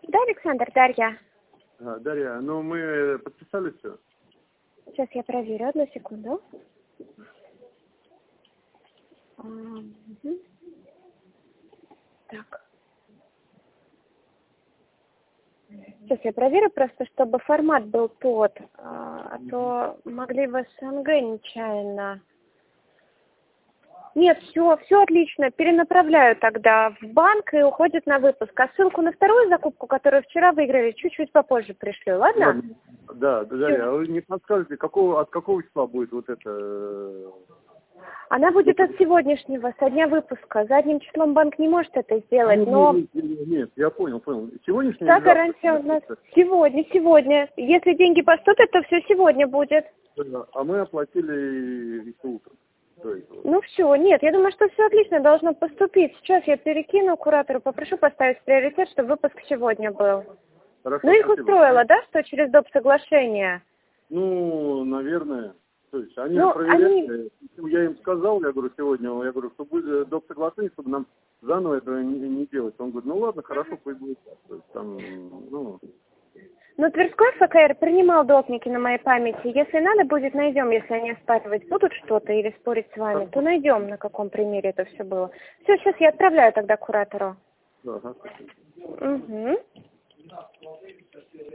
Да, Александр, Дарья. Дарья, ну мы подписали все. Сейчас я проверю, одну секунду. Угу. Так. Сейчас я проверю, просто чтобы формат был тот, а то могли в СНГ нечаянно. Нет, все отлично. Перенаправляю тогда в банк и уходит на выпуск. А ссылку на вторую закупку, которую вчера выиграли, чуть-чуть попозже пришлю, ладно? Да, Дарья, а вы не подскажете, от какого числа будет вот это? Она будет от сегодняшнего, со дня выпуска. Задним числом банк не может это сделать, но... Нет, я понял. Сегодняшний? Та гарантия у нас сегодня. Если деньги поступят, то все сегодня будет. А мы оплатили еще утром. Ну все, нет, я думаю, что все отлично должно поступить. Сейчас я перекину куратору, попрошу поставить в приоритет, чтобы выпуск сегодня был. Хорошо, ну их спасибо. Устроило, да, что через доп. Соглашение? Ну, наверное. То есть они проверяли, я им сказал, я говорю, что будет доп. Соглашение, чтобы нам заново этого не делать. Он говорит, ну ладно, хорошо, пусть будет так. То есть там, Ну, Тверской ФКР принимал допники на моей памяти. Если надо будет, найдем. Если они оспаривать будут что-то или спорить с вами, то найдем, на каком примере это все было. Все, сейчас я отправляю тогда куратору. Ага. Угу.